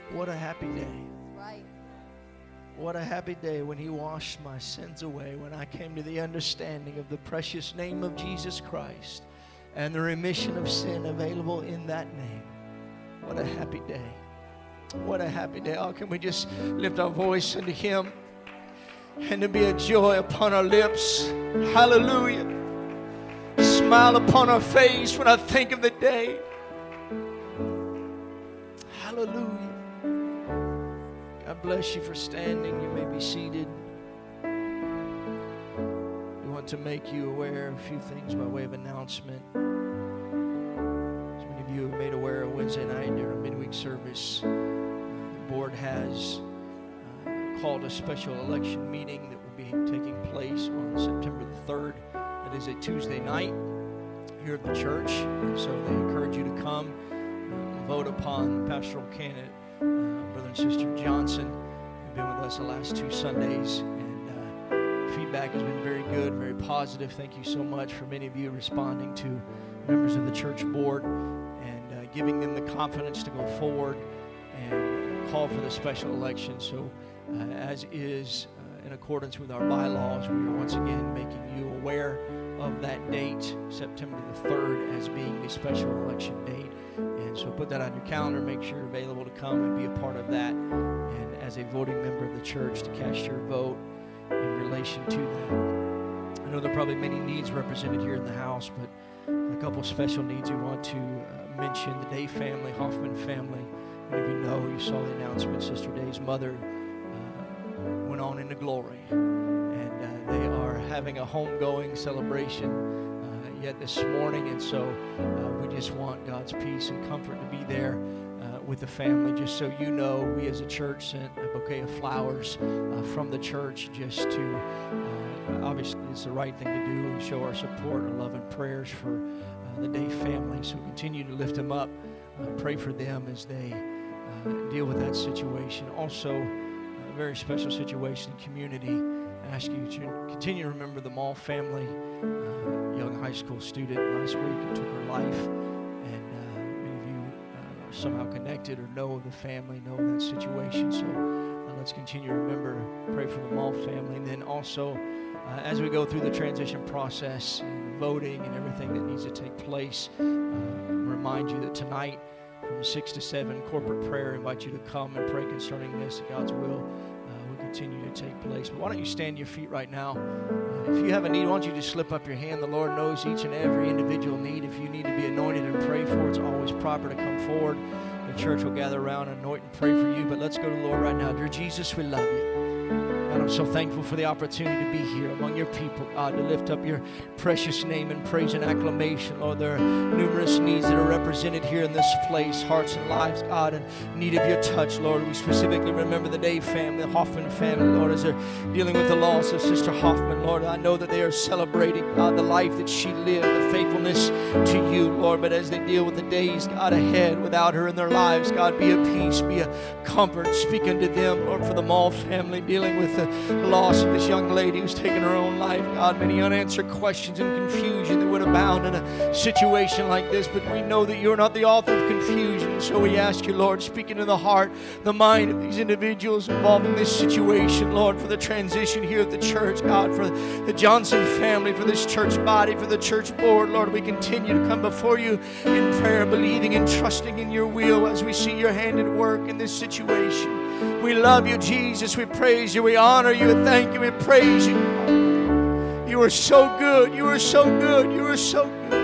What a happy day. That's right. What a happy day when He washed my sins away, when I came to the understanding of the precious name of Jesus Christ and the remission of sin available in that name. What a happy day. What a happy day. Oh, can we just lift our voice unto Him and to be a joy upon our lips. Hallelujah. Smile upon our face when I think of the day. Hallelujah. God bless you for standing. You may be seated. We want to make you aware of a few things by way of announcement. As many of you have made aware of Wednesday night during a midweek service, the board has called a special election meeting that will be taking place on September the 3rd. It is a Tuesday night here at the church, and so they encourage you to come and vote upon pastoral candidate Brother and Sister Johnson. They've been with us the last 2 Sundays, and feedback has been very good, very positive. Thank you so much for many of you responding to members of the church board and giving them the confidence to go forward and call for the special election. So as is in accordance with our bylaws, we are once again making you aware of that date, September the 3rd, as being the special election date. And so put that on your calendar. Make sure you're available to come and be a part of that, and as a voting member of the church, to cast your vote in relation to that. I know there are probably many needs represented here in the house, but a couple special needs we want to mention. The Day family, Hoffman family. Many of you know, you saw the announcement, Sister Day's mother went on into glory, and they are having a homegoing celebration yet this morning, and so we just want God's peace and comfort to be there with the family. Just so you know, we as a church sent a bouquet of flowers from the church just to, obviously it's the right thing to do, and show our support, our love and prayers for the Day family. So continue to lift them up, pray for them as they deal with that situation. Also, a very special situation in community. I ask you to continue to remember the Mall family, young high school student last week who took her life, and many of you are somehow connected or know of the family, know of that situation. So let's continue to remember, pray for the Mall family. And then also, as we go through the transition process and voting and everything that needs to take place, remind you that tonight from 6 to 7, corporate prayer. I invite you to come and pray concerning this, that God's will continue to take place. But why don't you stand to your feet right now? If you have a need, why don't you just slip up your hand? The Lord knows each and every individual need. If you need to be anointed and prayed for, it's always proper to come forward. The church will gather around and anoint and pray for you. But let's go to the Lord right now. Dear Jesus, we love you. God, I'm so thankful for the opportunity to be here among your people, God, to lift up your precious name in praise and acclamation. Lord, there are numerous needs that are represented here in this place, hearts and lives, God, in need of your touch, Lord. We specifically remember the Day family, the Hoffman family, Lord, as they're dealing with the loss of Sister Hoffman, Lord. I know that they are celebrating, God, the life that she lived, the faithfulness to you, Lord. But as they deal with the days, God, ahead without her in their lives, God, be a peace, be a comfort. Speak unto them, Lord, for the Mall family, dealing with the loss of this young lady who's taken her own life. God, many unanswered questions and confusion that would abound in a situation like this, but we know that you're not the author of confusion. So we ask you, Lord, speak into the heart, the mind of these individuals involved in this situation, Lord, for the transition here at the church, God, for the Johnson family, for this church body, for the church board. Lord, we continue to come before you in prayer, believing and trusting in your will as we see your hand at work in this situation. We love you, Jesus. We praise you. We honor you. And thank you. We praise you. You are so good. You are so good. You are so good.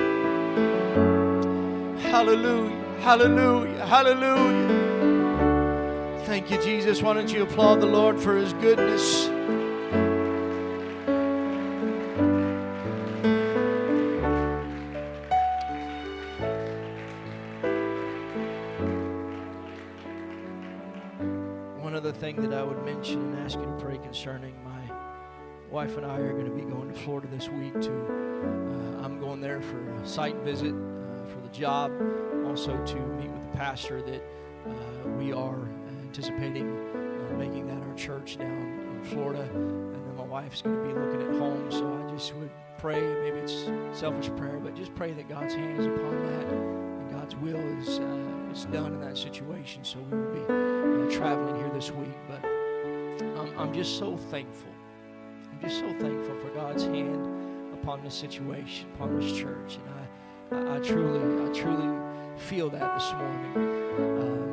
Hallelujah. Hallelujah. Hallelujah. Thank you, Jesus. Why don't you applaud the Lord for his goodness? Thing that I would mention and ask you to pray concerning, my wife and I are going to be going to Florida this week I'm going there for a site visit for the job, also to meet with the pastor that we are anticipating making that our church down in Florida, and then my wife's going to be looking at home. So I just would pray, maybe it's selfish prayer, but just pray that God's hand is upon that, and God's will is done in that situation. So we will be traveling here this week. But I'm just so thankful. I'm just so thankful for God's hand upon this situation, upon this church. And I truly feel that this morning.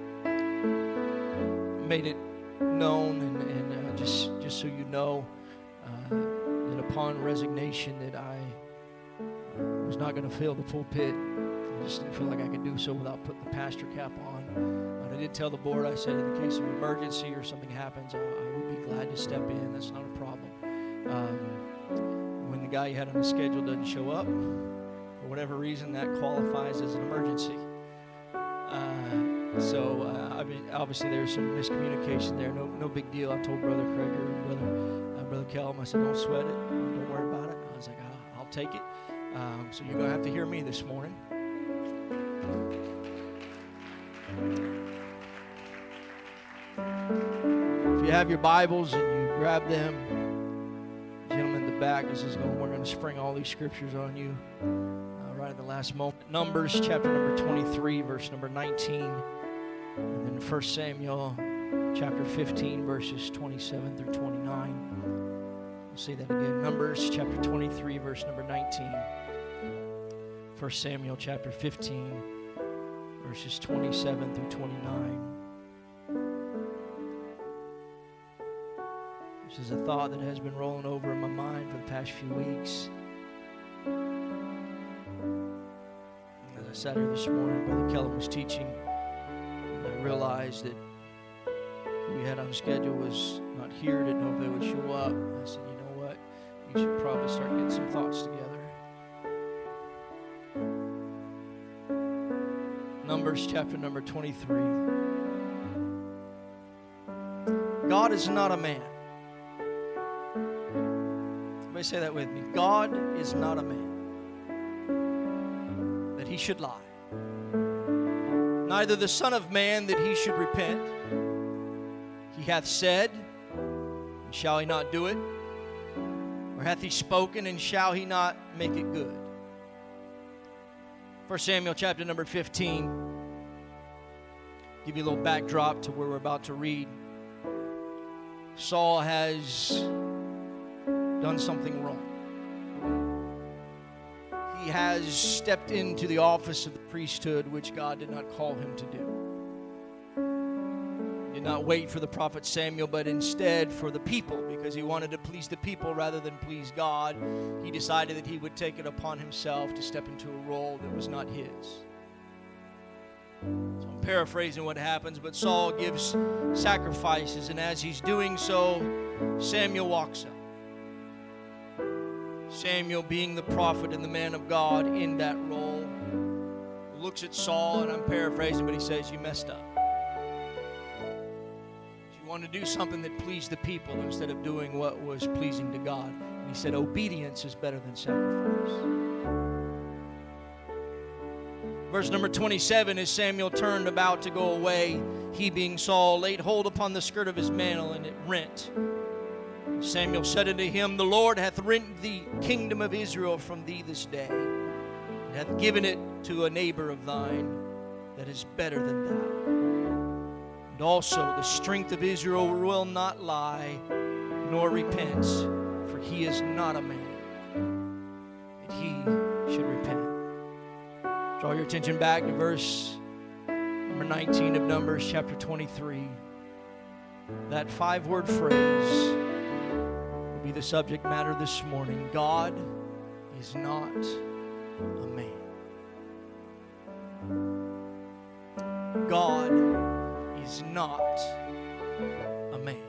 Made it known, and just so you know, that upon resignation that I was not going to fill the pulpit. I just didn't feel like I could do so without putting the pastor cap on. But I did tell the board, I said, in the case of emergency or something happens, I would be glad to step in. That's not a problem. When the guy you had on the schedule doesn't show up, for whatever reason, that qualifies as an emergency. I mean, obviously there's some miscommunication there. No big deal. I told Brother Kreger and Brother Kellum, I said, don't sweat it. Don't worry about it. I was like, I'll take it. So you're going to have to hear me this morning. If you have your Bibles and you grab them, gentlemen in the back, this is going. We're going to spring all these scriptures on you right at the last moment. Numbers chapter number 23, verse number 19. And then 1 Samuel chapter 15, verses 27 through 29. I'll say that again. Numbers chapter 23, verse number 19. 1 Samuel chapter 15, verses 27 through 29. This is a thought that has been rolling over in my mind for the past few weeks. As I sat here this morning, Brother Kellum was teaching, and I realized that who we had on schedule was not here, didn't know if they would show up. I said, you know what? You should probably start getting some thoughts together. Numbers chapter number 23. God is not a man. Everybody say that with me. God is not a man that he should lie. Neither the Son of Man that he should repent. He hath said, and shall he not do it? Or hath he spoken, and shall he not make it good? 1 Samuel chapter number 15. Give you a little backdrop to where we're about to read. Saul has done something wrong. He has stepped into the office of the priesthood, which God did not call him to do. He did not wait for the prophet Samuel, but instead for the people, because he wanted to please the people rather than please God. He decided that he would take it upon himself to step into a role that was not his. So I'm paraphrasing what happens, but Saul gives sacrifices, and as he's doing so, Samuel walks up. Samuel, being the prophet and the man of God in that role, looks at Saul, and I'm paraphrasing, but he says, you messed up. You wanted to do something that pleased the people instead of doing what was pleasing to God. And he said, obedience is better than sacrifice. Verse number 27, as Samuel turned about to go away, he being Saul laid hold upon the skirt of his mantle, and it rent. Samuel said unto him, the Lord hath rent the kingdom of Israel from thee this day, and hath given it to a neighbor of thine that is better than thou. And also the strength of Israel will not lie, nor repent, for he is not a man, that he should repent. Draw your attention back to verse number 19 of Numbers chapter 23. That 5-word phrase will be the subject matter this morning. God is not a man. God is not a man.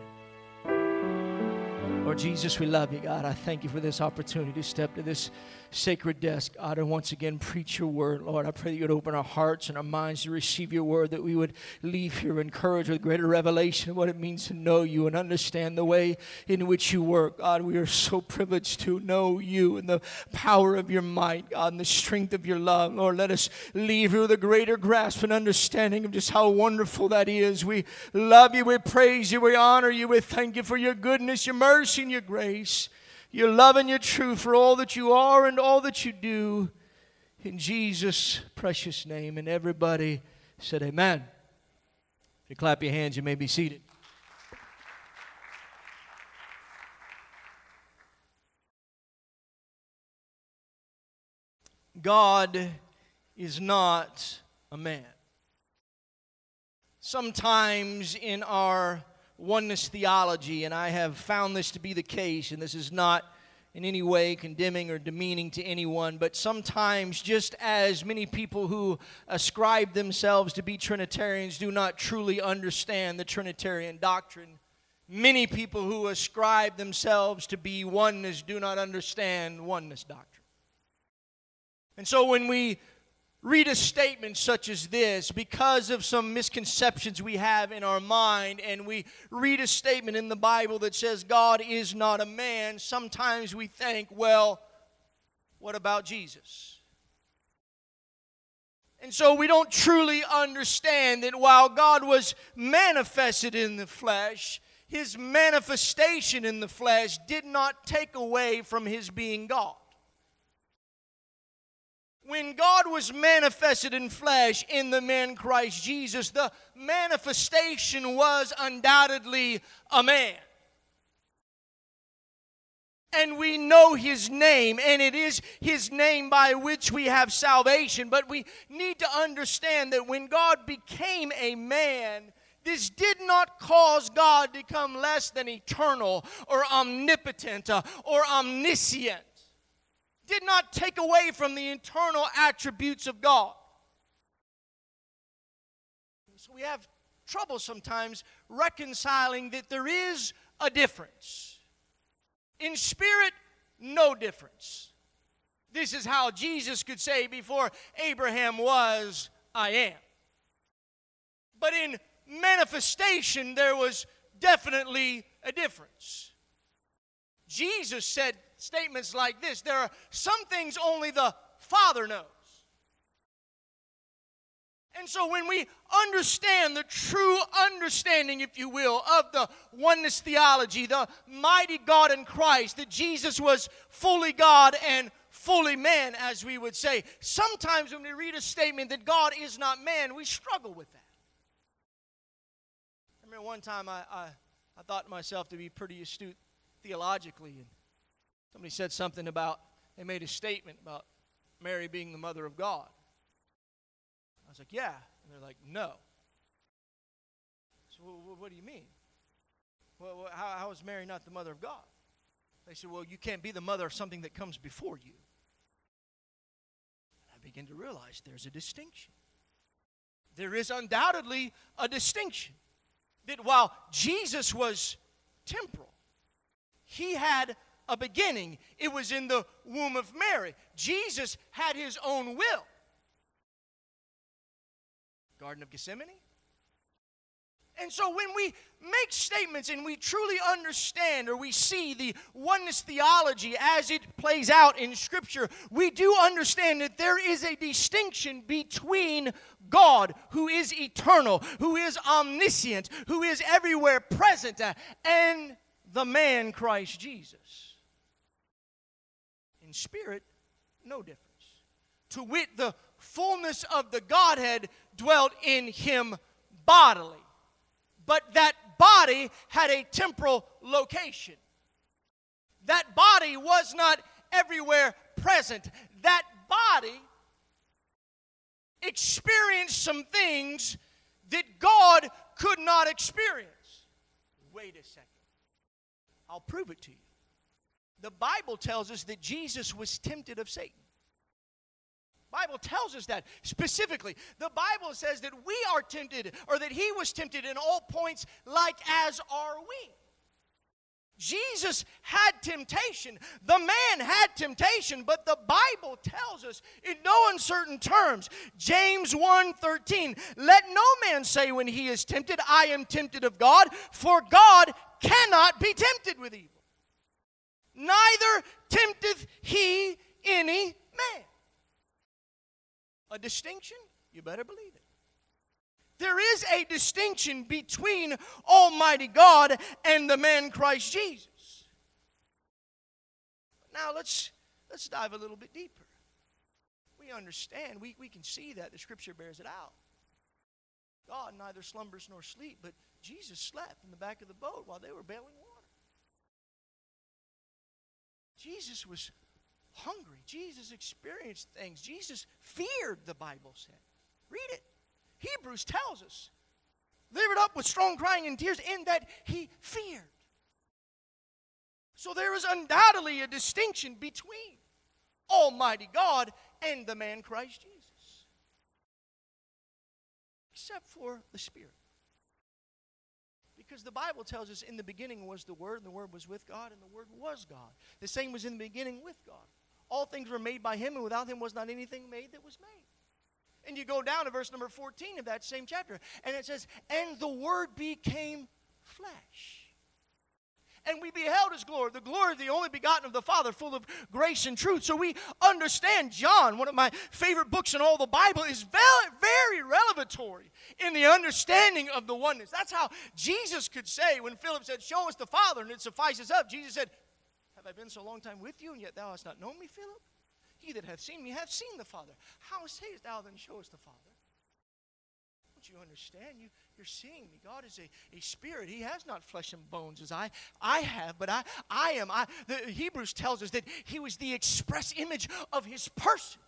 Lord Jesus, we love you, God. I thank you for this opportunity to step to this sacred desk, God, and once again preach your word. Lord, I pray that you would open our hearts and our minds to receive your word, that we would leave here encouraged with greater revelation of what it means to know you and understand the way in which you work. God, we are so privileged to know you and the power of your might, God, and the strength of your love. Lord, let us leave here with a greater grasp and understanding of just how wonderful that is. We love you, we praise you, we honor you, we thank you for your goodness, your mercy, and your grace, your love and your truth, for all that you are and all that you do. in Jesus' precious name. And everybody said amen. If you clap your hands, you may be seated. God is not a man. Sometimes in our oneness theology, and I have found this to be the case, and this is not in any way condemning or demeaning to anyone, but sometimes just as many people who ascribe themselves to be Trinitarians do not truly understand the Trinitarian doctrine, many people who ascribe themselves to be oneness do not understand oneness doctrine. And so when we read a statement such as this, because of some misconceptions we have in our mind, and we read a statement in the Bible that says God is not a man, sometimes we think, well, what about Jesus? And so we don't truly understand that while God was manifested in the flesh, His manifestation in the flesh did not take away from His being God. When God was manifested in flesh in the man Christ Jesus, the manifestation was undoubtedly a man. And we know His name, and it is His name by which we have salvation. But we need to understand that when God became a man, this did not cause God to become less than eternal or omnipotent or omniscient. Did not take away from the eternal attributes of God. So we have trouble sometimes reconciling that there is a difference. In spirit, no difference. This is how Jesus could say, before Abraham was, I am. But in manifestation, there was definitely a difference. Jesus said statements like this: there are some things only the Father knows. And so when we understand the true understanding, if you will, of the oneness theology, the mighty God in Christ, that Jesus was fully God and fully man, as we would say, sometimes when we read a statement that God is not man, we struggle with that. I remember one time I thought myself to be pretty astute theologically, and somebody said something about, they made a statement about Mary being the mother of God. I was like, yeah. And they're like, no. So what do you mean? Well, how is Mary not the mother of God? They said, well, you can't be the mother of something that comes before you. And I began to realize there's a distinction. There is undoubtedly a distinction. That while Jesus was temporal, He had a beginning. It was in the womb of Mary. Jesus had His own will. Garden of Gethsemane. And so when we make statements and we truly understand, or we see the oneness theology as it plays out in Scripture, we do understand that there is a distinction between God, who is eternal, who is omniscient, who is everywhere present, and the man Christ Jesus. In spirit, no difference. To wit, the fullness of the Godhead dwelt in Him bodily. But that body had a temporal location. That body was not everywhere present. That body experienced some things that God could not experience. Wait a second. I'll prove it to you. The Bible tells us that Jesus was tempted of Satan. The Bible tells us that specifically. The Bible says that we are tempted, or that He was tempted in all points like as are we. Jesus had temptation. The man had temptation, but the Bible tells us in no uncertain terms, James 1:13, let no man say when he is tempted, I am tempted of God, for God cannot be tempted with evil. Neither tempteth He any man. A distinction? You better believe it. There is a distinction between Almighty God and the man Christ Jesus. Now let's dive a little bit deeper. We understand, we can see that. The Scripture bears it out. God neither slumbers nor sleep, but Jesus slept in the back of the boat while they were bailing water. Jesus was hungry. Jesus experienced things. Jesus feared, the Bible said. Read it. Hebrews tells us. Delivered up with strong crying and tears, in that he feared. So there is undoubtedly a distinction between Almighty God and the man Christ Jesus. Except for the Spirit. Because the Bible tells us in the beginning was the Word, and the Word was with God, and the Word was God. The same was in the beginning with God. All things were made by Him, and without Him was not anything made that was made. And you go down to verse number 14 of that same chapter, and it says, and the Word became flesh. And we beheld His glory, the glory of the only begotten of the Father, full of grace and truth. So we understand John, one of my favorite books in all the Bible, is very revelatory in the understanding of the oneness. That's how Jesus could say, when Philip said, show us the Father, and it suffices up. Jesus said, have I been so long time with you, and yet thou hast not known me, Philip? He that hath seen me hath seen the Father. How sayest thou then, show us the Father? Don't you understand? You're seeing me. God is a spirit. He has not flesh and bones as I have, but I am. The Hebrews tells us that He was the express image of His person.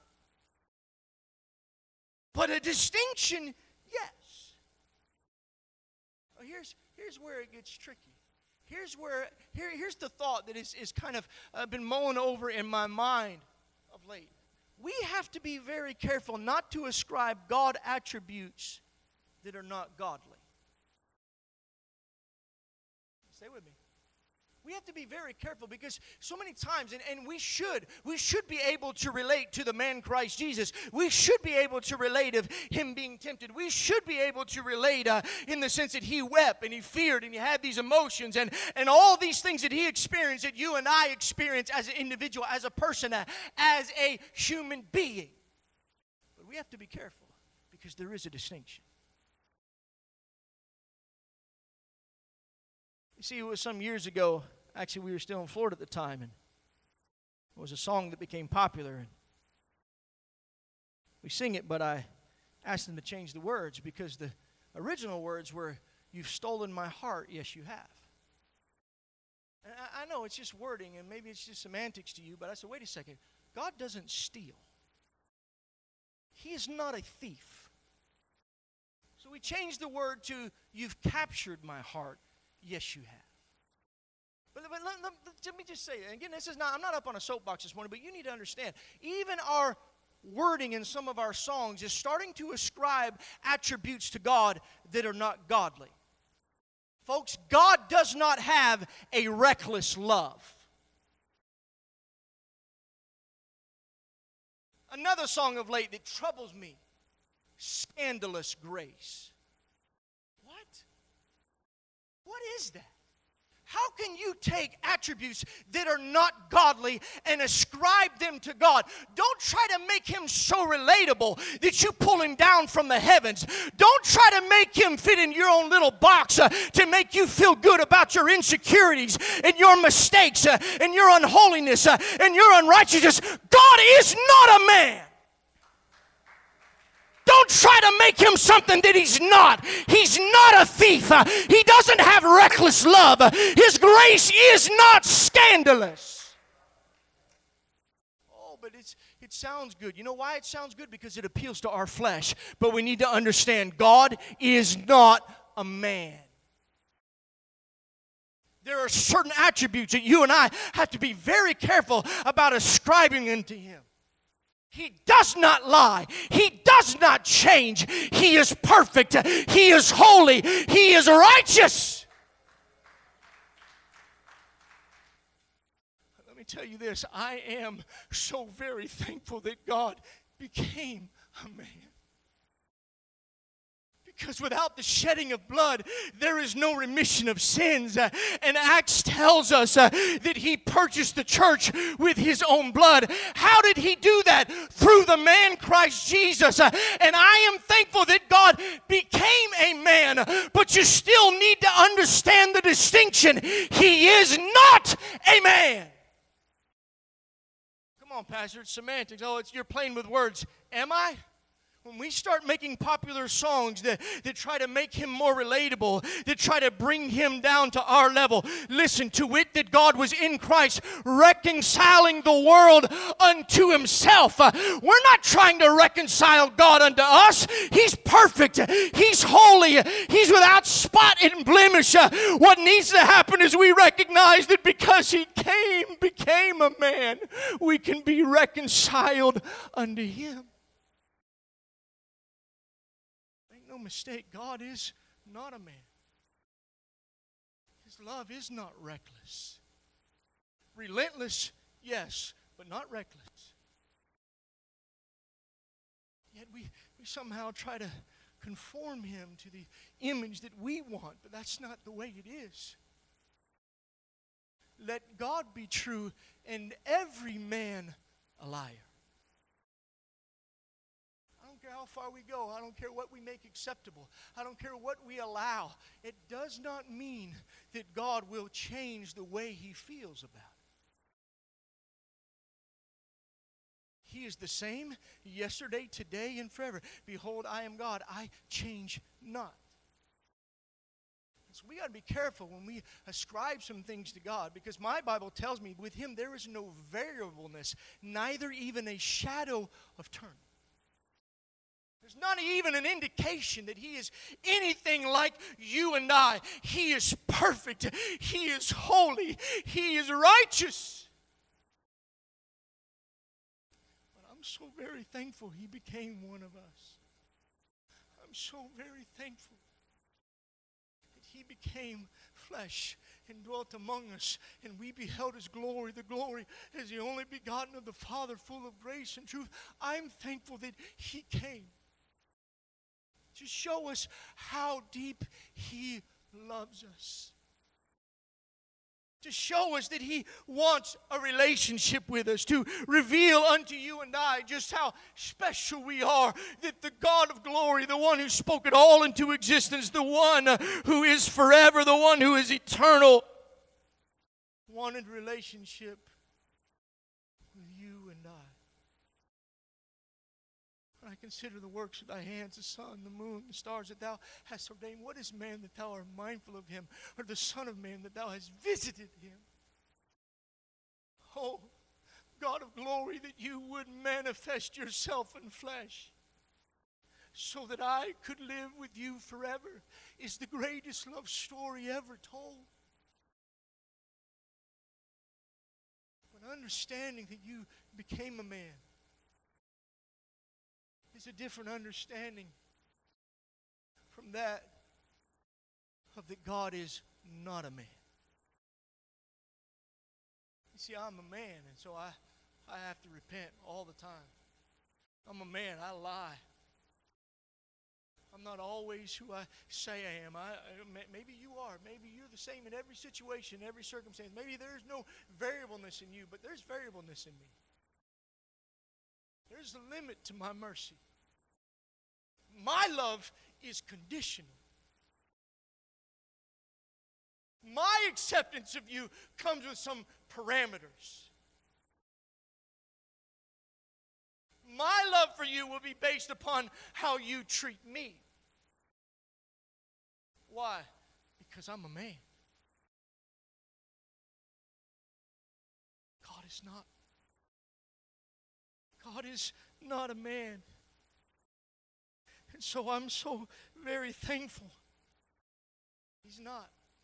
But a distinction, yes. Well, here's where it gets tricky. Here's the thought that is kind of been mulling over in my mind of late. We have to be very careful not to ascribe God attributes that are not godly. Stay with me. We have to be very careful because so many times, and we should be able to relate to the man Christ Jesus. We should be able to relate of Him being tempted. We should be able to relate in the sense that He wept and He feared and He had these emotions and all these things that He experienced that you and I experience as an individual, as a person, as a human being. But we have to be careful because there is a distinction. You see, it was some years ago, actually we were still in Florida at the time, and it was a song that became popular. And we sing it, but I asked them to change the words because the original words were, you've stolen my heart, yes you have. And I know it's just wording, and maybe it's just semantics to you, but I said, wait a second, God doesn't steal. He is not a thief. So we changed the word to, you've captured my heart. Yes, you have. But let me just say, again, I'm not up on a soapbox this morning, but you need to understand, even our wording in some of our songs is starting to ascribe attributes to God that are not godly. Folks, God does not have a reckless love. Another song of late that troubles me, scandalous grace. What is that? How can you take attributes that are not godly and ascribe them to God? Don't try to make Him so relatable that you pull Him down from the heavens. Don't try to make Him fit in your own little box to make you feel good about your insecurities and your mistakes and your unholiness and your unrighteousness. God is not a man. Don't try to make Him something that He's not. He's not a thief. He doesn't have reckless love. His grace is not scandalous. Oh, but it sounds good. You know why it sounds good? Because it appeals to our flesh. But we need to understand God is not a man. There are certain attributes that you and I have to be very careful about ascribing into Him. He does not lie. He does not change. He is perfect. He is holy. He is righteous. Let me tell you this. I am so very thankful that God became a man. Because without the shedding of blood, there is no remission of sins. And Acts tells us that He purchased the church with His own blood. How did He do that? Through the man Christ Jesus. And I am thankful that God became a man. But you still need to understand the distinction. He is not a man. Come Come on, Pastor, it's semantics. Oh, you're playing with words. Am I? When we start making popular songs that try to make him more relatable, that try to bring him down to our level, listen, to wit that God was in Christ reconciling the world unto himself. We're not trying to reconcile God unto us. He's perfect. He's holy. He's without spot and blemish. What needs to happen is we recognize that because he became a man, we can be reconciled unto him. No mistake, God is not a man. His love is not reckless. Relentless, yes, but not reckless. Yet we somehow try to conform him to the image that we want, but that's not the way it is. Let God be true and every man a liar. I don't care how far we go. I don't care what we make acceptable. I don't care what we allow. It does not mean that God will change the way he feels about it. He is the same yesterday, today, and forever. Behold, I am God. I change not. So we got to be careful when we ascribe some things to God, because my Bible tells me with him there is no variableness, neither even a shadow of turning. There's not even an indication that he is anything like you and I. He is perfect. He is holy. He is righteous. But I'm so very thankful he became one of us. I'm so very thankful that he became flesh and dwelt among us, and we beheld his glory, the glory as the only begotten of the Father, full of grace and truth. I'm thankful that he came to show us how deep he loves us. To show us that he wants a relationship with us. To reveal unto you and I just how special we are. That the God of glory, the one who spoke it all into existence, the one who is forever, the one who is eternal, wanted relationship with you and I. I consider the works of thy hands, the sun, the moon, the stars that thou hast ordained. What is man that thou art mindful of him, or the son of man that thou hast visited him? Oh, God of glory, that you would manifest yourself in flesh so that I could live with you forever is the greatest love story ever told. But understanding that you became a man is a different understanding from that of that God is not a man. You see, I'm a man, and so I have to repent all the time. I'm a man, I lie. I'm not always who I say I am. Maybe you are. Maybe you're the same in every situation, every circumstance. Maybe there's no variableness in you, but there's variableness in me. There's a limit to my mercy. My love is conditional. My acceptance of you comes with some parameters. My love for you will be based upon how you treat me. Why? Because I'm a man. God is not. God is not a man. And so I'm so very thankful he's not.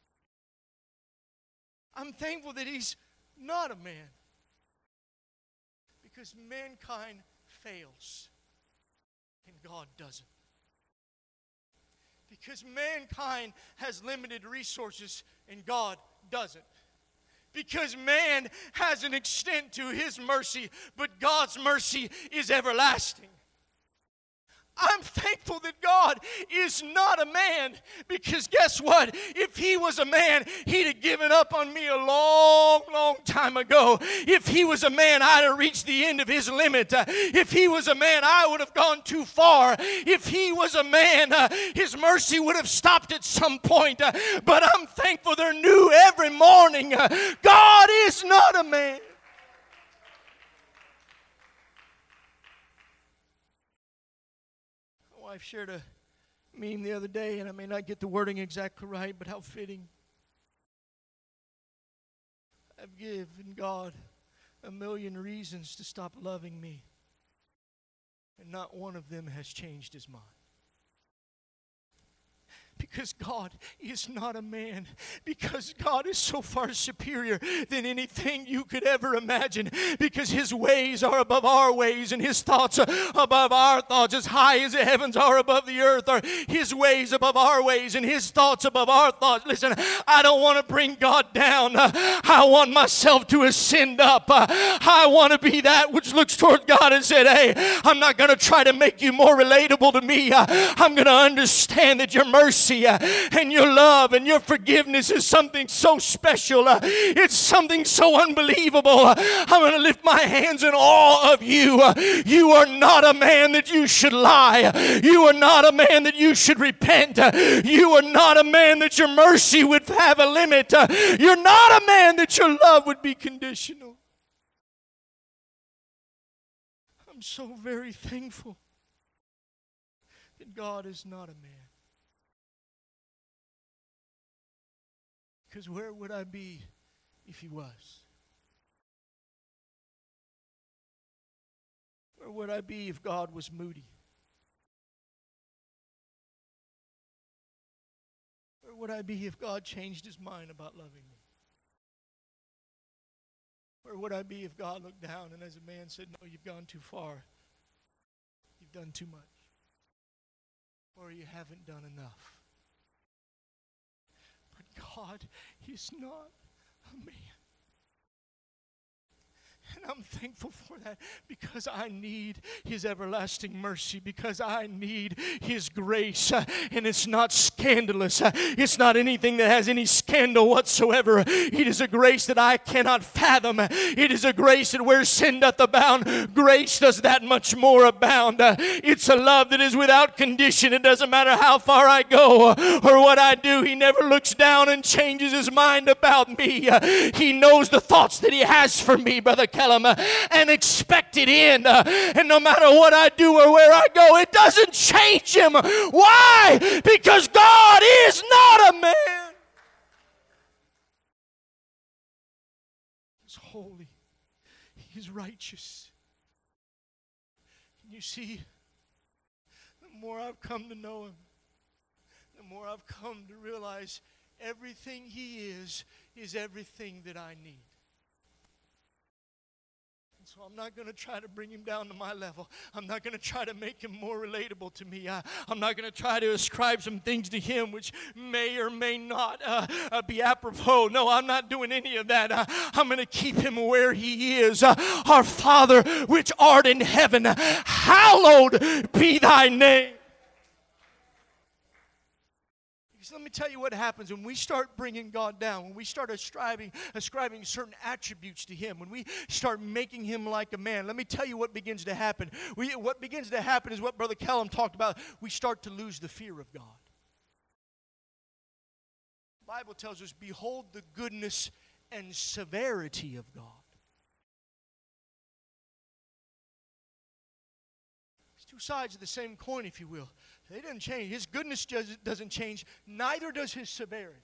I'm thankful that he's not a man. Because mankind fails and God doesn't. Because mankind has limited resources and God doesn't. Because man has an extent to his mercy, but God's mercy is everlasting. I'm thankful that God is not a man, because guess what? If he was a man, he'd have given up on me a long, long time ago. If he was a man, I'd have reached the end of his limit. If he was a man, I would have gone too far. If he was a man, his mercy would have stopped at some point. But I'm thankful they're new every morning. God is not a man. wife shared a meme the other day, and I may not get the wording exactly right, but how fitting. I've given God a million reasons to stop loving me, and not one of them has changed his mind. Because God is not a man. Because God is so far superior than anything you could ever imagine. Because his ways are above our ways, and his thoughts are above our thoughts. As high as the heavens are above the earth are his ways above our ways, and his thoughts above our thoughts. Listen, I don't want to bring God down. I want myself to ascend up. I want to be that which looks toward God and said, hey, I'm not going to try to make you more relatable to me. I'm going to understand that your mercy and your love and your forgiveness is something so special. It's something so unbelievable. I'm going to lift my hands in awe of you. You are not a man that you should lie. You are not a man that you should repent. You are not a man that your mercy would have a limit. You're not a man that your love would be conditional. I'm so very thankful that God is not a man. Because where would I be if he was? Where would I be if God was moody? Where would I be if God changed his mind about loving me? Where would I be if God looked down and as a man said, no, you've gone too far. You've done too much. Or you haven't done enough. God is not a man. And I'm thankful for that because I need his everlasting mercy, because I need his grace. And it's not scandalous. It's not anything that has any scandal whatsoever. It is a grace that I cannot fathom. It is a grace that where sin doth abound, grace does that much more abound. It's a love that is without condition. It doesn't matter how far I go or what I do. He never looks down and changes his mind about me. He knows the thoughts that he has for me, Brother Kellum, and expected end. And no matter what I do or where I go, it doesn't change him. Why? Because God is not a man. He's holy. He's righteous. And you see, the more I've come to know him, the more I've come to realize everything he is everything that I need. So I'm not going to try to bring him down to my level. I'm not going to try to make him more relatable to me. I'm not going to try to ascribe some things to him which may or may not be apropos. No, I'm not doing any of that. I'm going to keep him where he is. Our Father which art in heaven, hallowed be thy name. Let me tell you what happens when we start bringing God down, when we start ascribing certain attributes to him, when we start making him like a man. Let me tell you what begins to happen. What begins to happen is what Brother Kellum talked about. We start to lose the fear of God. The Bible tells us, behold the goodness and severity of God. It's two sides of the same coin, if you will. They didn't change. His goodness doesn't change. Neither does his severity.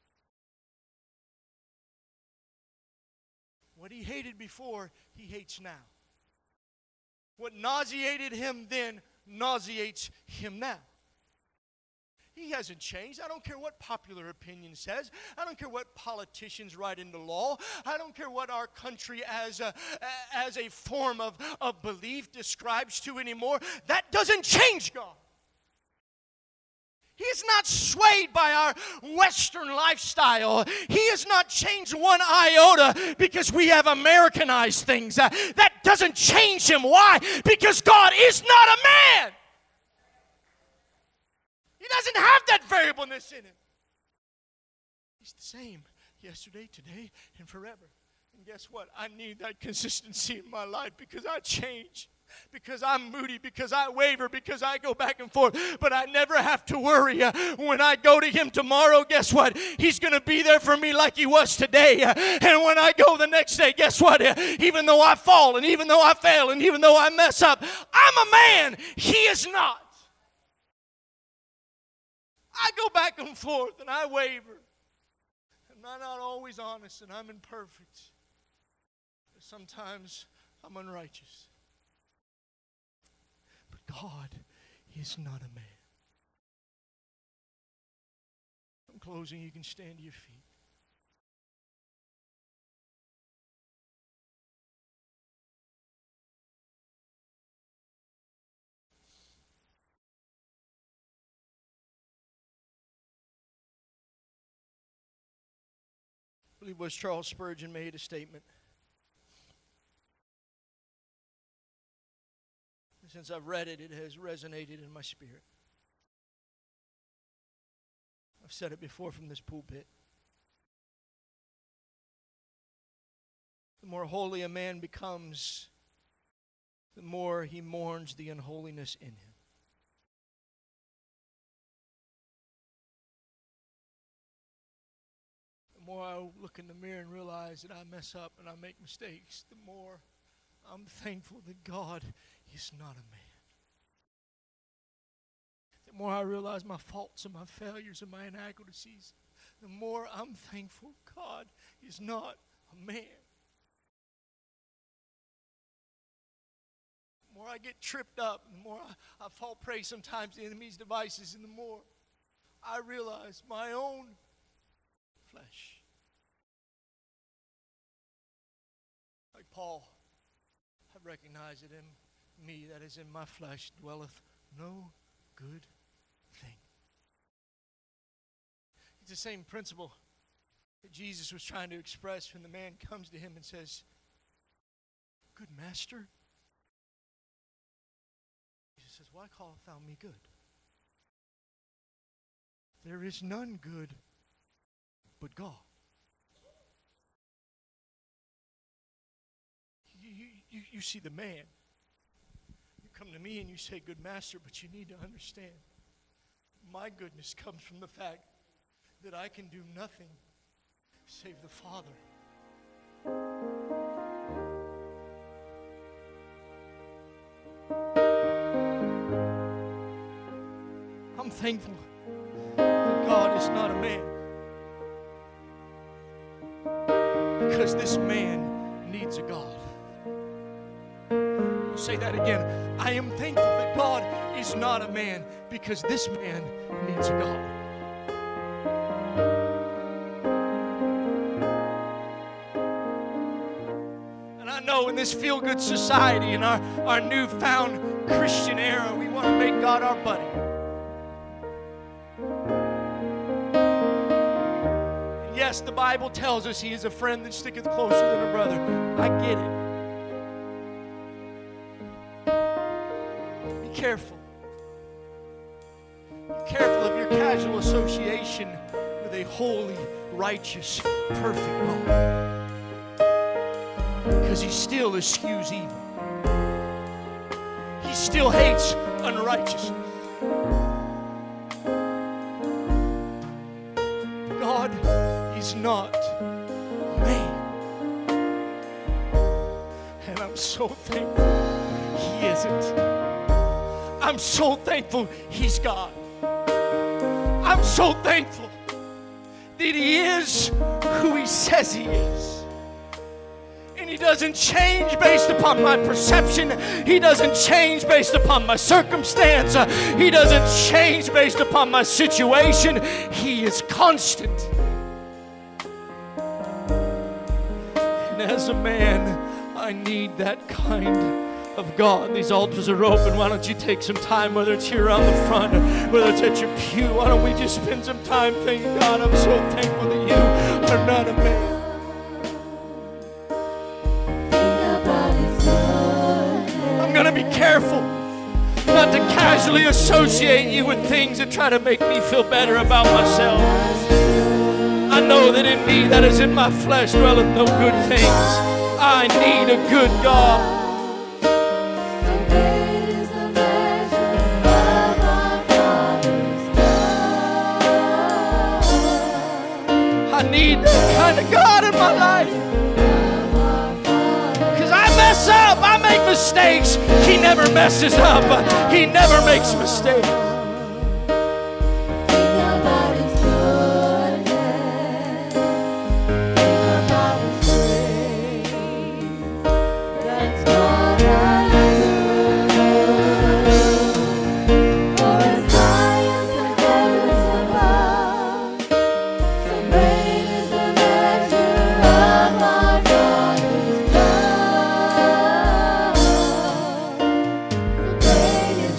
What he hated before, he hates now. What nauseated him then nauseates him now. He hasn't changed. I don't care what popular opinion says. I don't care what politicians write into law. I don't care what our country as a form of belief describes to anymore. That doesn't change God. He is not swayed by our Western lifestyle. He has not changed one iota because we have Americanized things. That doesn't change him. Why? Because God is not a man. He doesn't have that variableness in him. He's the same yesterday, today, and forever. And guess what? I need that consistency in my life because I change. Because I'm moody, because I waver, because I go back and forth. But I never have to worry. When I go to him tomorrow, guess what? He's going to be there for me like he was today. And when I go the next day, guess what? Even though I fall, and even though I fail, and even though I mess up, I'm a man. He is not. I go back and forth and I waver. And I'm not always honest and I'm imperfect. Sometimes I'm unrighteous. But God is not a man. I'm closing. You can stand to your feet. I believe it was Charles Spurgeon made a statement. Since I've read it, it has resonated in my spirit. I've said it before from this pulpit. The more holy a man becomes, the more he mourns the unholiness in him. The more I look in the mirror and realize that I mess up and I make mistakes, the more I'm thankful that God is not a man. The more I realize my faults and my failures and my inadequacies, the more I'm thankful God is not a man. The more I get tripped up, the more I fall prey sometimes to the enemy's devices, and the more I realize my own flesh. Like Paul, I recognize that in me, that is in my flesh, dwelleth no good thing. It's the same principle that Jesus was trying to express when the man comes to him and says, "Good master." Jesus says, "Why callest thou me good? There is none good but God." You see the man. You come to me and you say, "Good master," but you need to understand, my goodness comes from the fact that I can do nothing save the Father. I'm thankful that God is not a man, because this man needs a God. I'll say that again. I am thankful that God is not a man, because this man needs a God. And I know in this feel-good society, in our newfound Christian era, we want to make God our buddy. And yes, the Bible tells us He is a friend that sticketh closer than a brother. I get it. Careful. Be careful of your casual association with a holy, righteous, perfect God, because He still eschews evil. He still hates unrighteousness. God is not man, and I'm so thankful He isn't. I'm so thankful He's God. I'm so thankful that He is who He says He is. And He doesn't change based upon my perception. He doesn't change based upon my circumstance. He doesn't change based upon my situation. He is constant. And as a man, I need that kind of God. These altars are open. Why don't you take some time, whether it's here on the front, whether it's at your pew, why don't we just spend some time thanking God? I'm so thankful that you are not a man. I'm going to be careful not to casually associate you with things that try to make me feel better about myself. I know that in me, that is in my flesh, dwelleth no good things. I need a good God. I need that kind of God in my life. Because I mess up. I make mistakes. He never messes up. He never makes mistakes.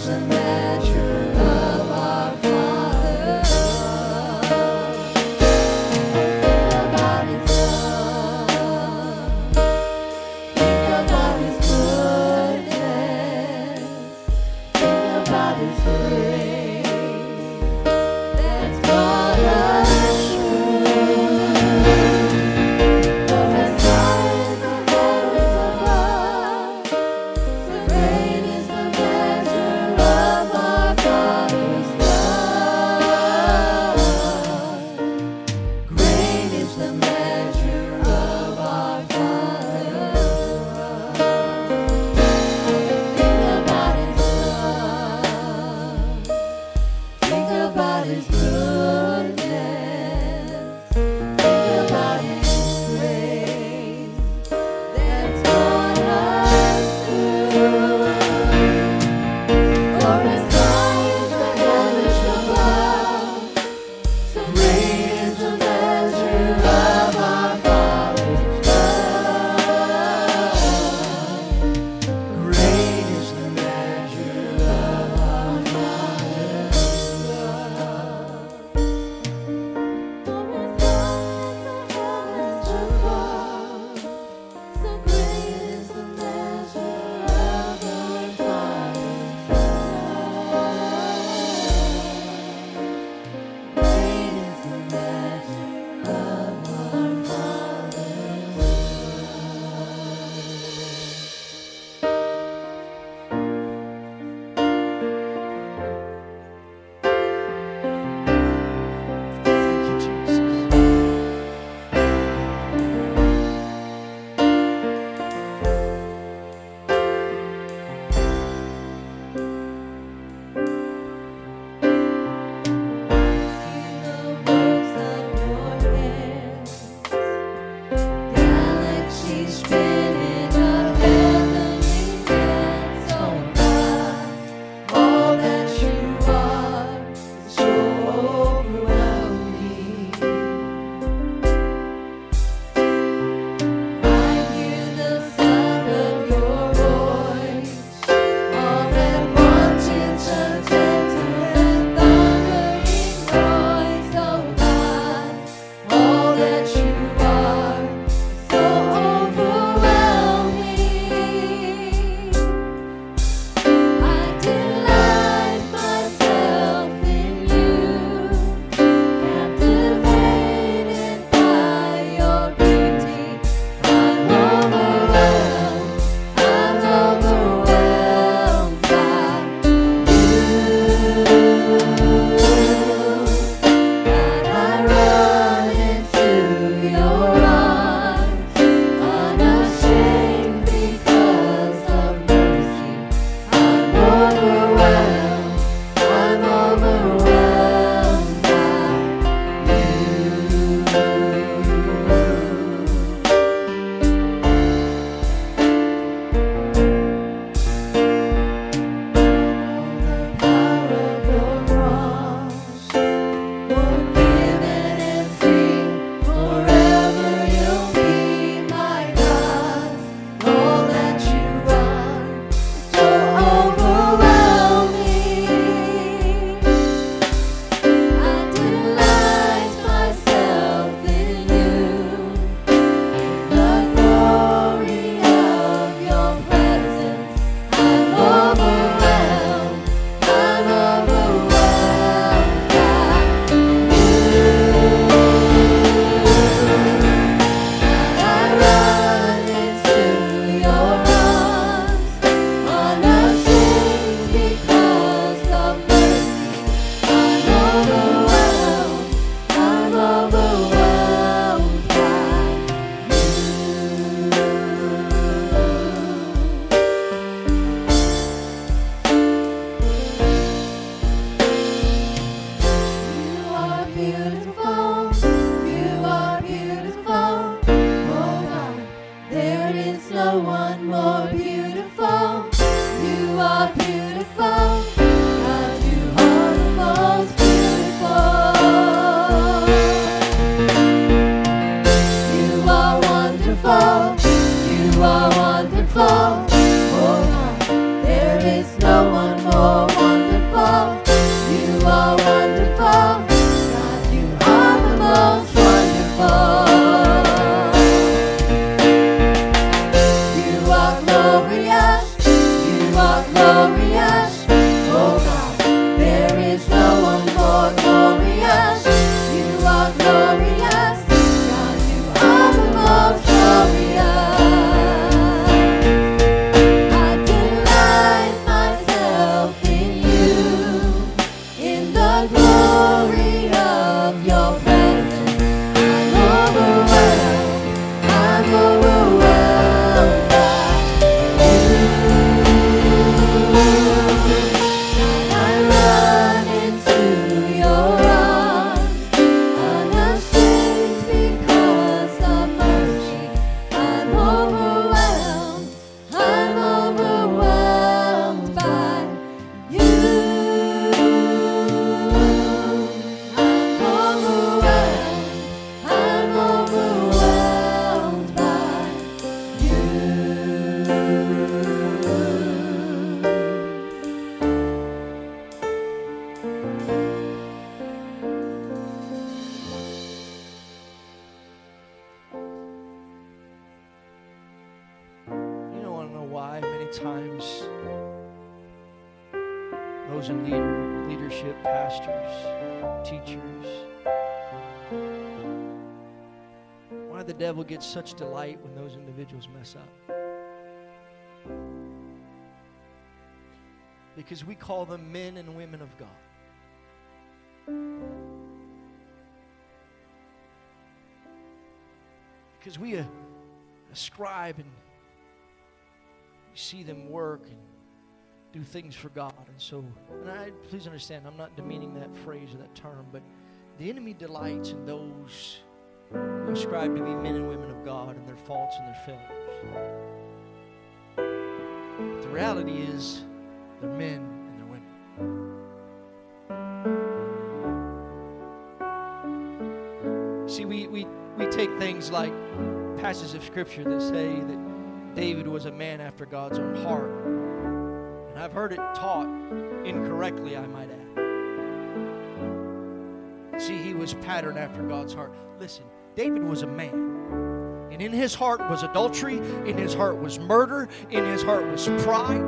You are wonderful. Oh, there is no one more. those in leadership, pastors, teachers. Why the devil gets such delight when those individuals mess up? Because we call them men and women of God. Because we ascribe and we see them work and do things for God. And so, please understand, I'm not demeaning that phrase or that term, but the enemy delights in those who ascribe to be men and women of God and their faults and their failures. But the reality is, they're men and they're women. See, we take things like passages of Scripture that say that David was a man after God's own heart. And I've heard it taught incorrectly, I might add. See, he was patterned after God's heart. Listen, David was a man. And in his heart was adultery. In his heart was murder. In his heart was pride.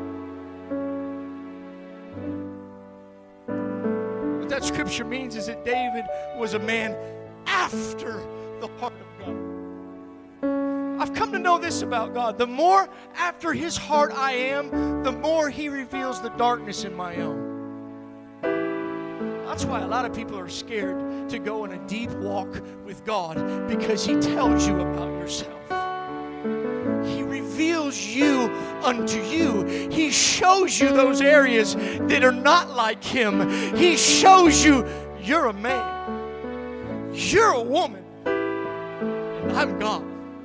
What that Scripture means is that David was a man after the heart of God. I've come to know this about God. The more after His heart I am, the more He reveals the darkness in my own. That's why a lot of people are scared to go on a deep walk with God, because He tells you about yourself. He reveals you unto you. He shows you those areas that are not like Him. He shows you you're a man. You're a woman. And I'm God.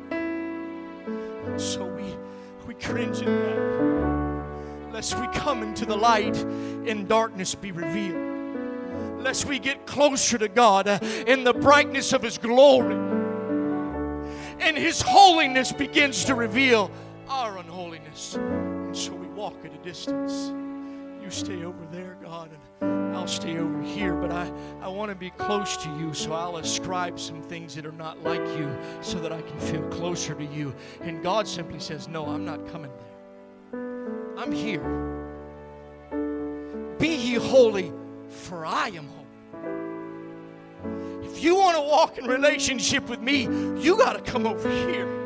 So we cringe in that. Lest we come into the light and darkness be revealed. Lest we get closer to God in the brightness of His glory. And His holiness begins to reveal our unholiness. And so we walk at a distance. You stay over there, God, and I'll stay over here. But I want to be close to you, so I'll ascribe some things that are not like you so that I can feel closer to you. And God simply says, no, I'm not coming there. I'm here. Be ye holy, for I am holy. If you want to walk in relationship with me, you got to come over here.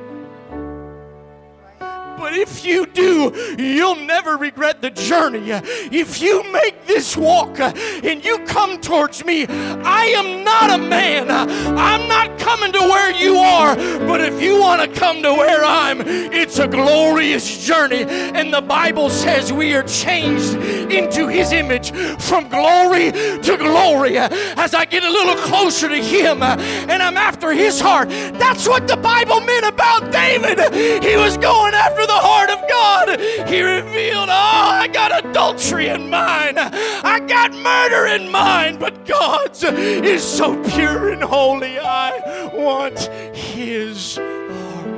But if you do, you'll never regret the journey. If you make this walk and you come towards me, I am not a man. I'm not coming to where you are. But if you want to come to where I'm, it's a glorious journey. And the Bible says we are changed into His image from glory to glory. As I get a little closer to Him and I'm after His heart. That's what the Bible meant about David. He was going after the heart of God. He revealed, I got adultery in mine. I got murder in mine. But God's is so pure and holy. I want His heart.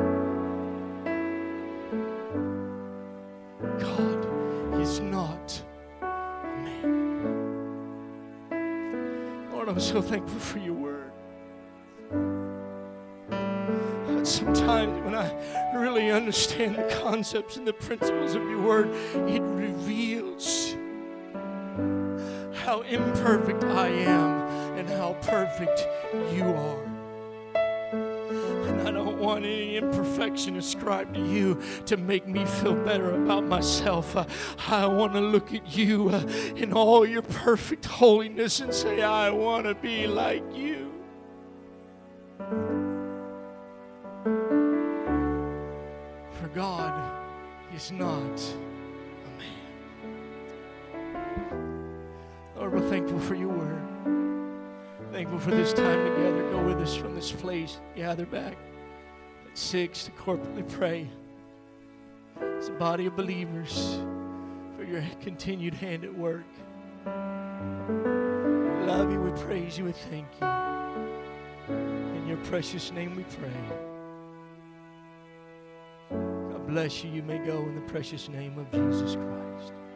God is not a man. Lord, I'm so thankful for your word. Sometimes when I really understand the concepts and the principles of your word, it reveals how imperfect I am and how perfect you are. And I don't want any imperfection ascribed to you to make me feel better about myself. I want to look at you in all your perfect holiness and say, I want to be like you. God is not a man. Lord, we're thankful for your word. Thankful for this time together. Go with us from this place. Gather back at 6 to corporately pray. As a body of believers, for your continued hand at work. We love you, we praise you, we thank you. In your precious name we pray. Bless you. You may go in the precious name of Jesus Christ.